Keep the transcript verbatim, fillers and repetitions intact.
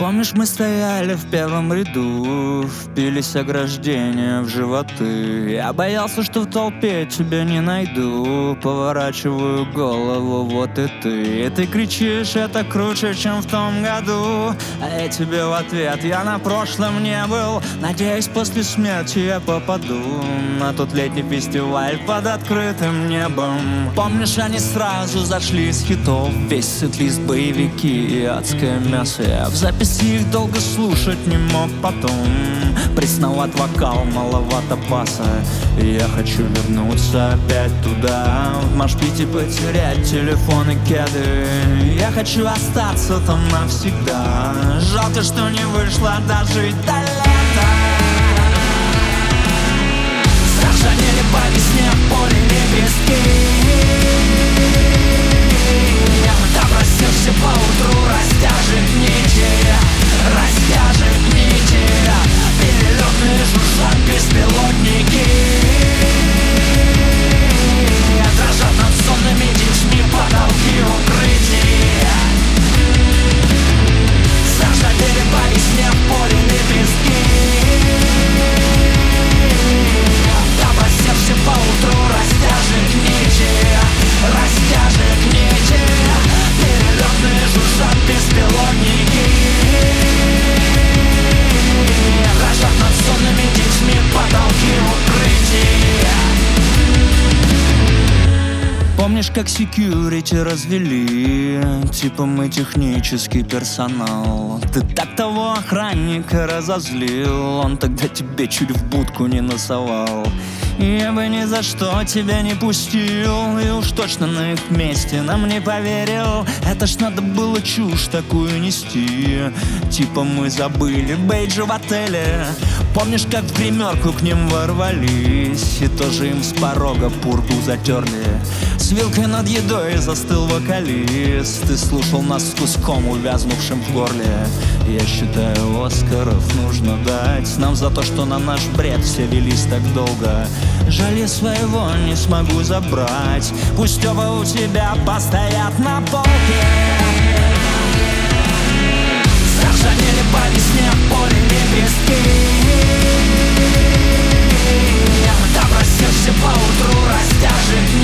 Помнишь, мы стояли в первом ряду, впились ограждения в животы. Я боялся, что в толпе тебя не найду. Поворачиваю голову, вот и ты. И ты кричишь, это круче, чем в том году. А я тебе в ответ, я на прошлом не был. Надеюсь, после смерти я попаду на тот летний фестиваль под открытым небом. Помнишь, они сразу зашли с хитов. Весь сет-лист, боевики и адское мясо. Я в записи их долго слушать не мог потом. Пресноват вокал, маловато баса. И я хочу вернуться опять туда, в машпите потерять телефон и кеды. Я хочу остаться там навсегда. Жалко, что не вышло дожить до лета. Заржавели по весне в поле лепестки. Допросился поутру, растяжет нити, растяжет нити. Перелетные жужжат беспилотники, дрожат над сонными детьми потолки укрытий. Заржавели по весне в поле лепестки. Допросился поутру, растяжет нити, растяжет нити. Перелетные жужжат беспилотники, дрожат над сонными детьми потолки укрытий. Помнишь, как секьюрити развели? Типа мы технический персонал. Ты так того охранника разозлил. Он тогда тебе чуть в будку не носовал. Я бы ни за что тебя не пустил. И уж точно на их месте нам не поверил. Это ж надо было чушь такую нести. Типа мы забыли бейджи в отеле. Помнишь, как в гримерку к ним ворвались и тоже им с порога пургу затерли. С вилкой над едой застыл вокалист и слушал нас с куском, увязнувшим в горле. Я считаю, Оскаров нужно дать нам за то, что на наш бред все велись так долго. Жаль, я своего не смогу забрать. Пусть оба у тебя постоят на полке. Заржавели по весне в поле лепестки. Допросился поутру, растяжет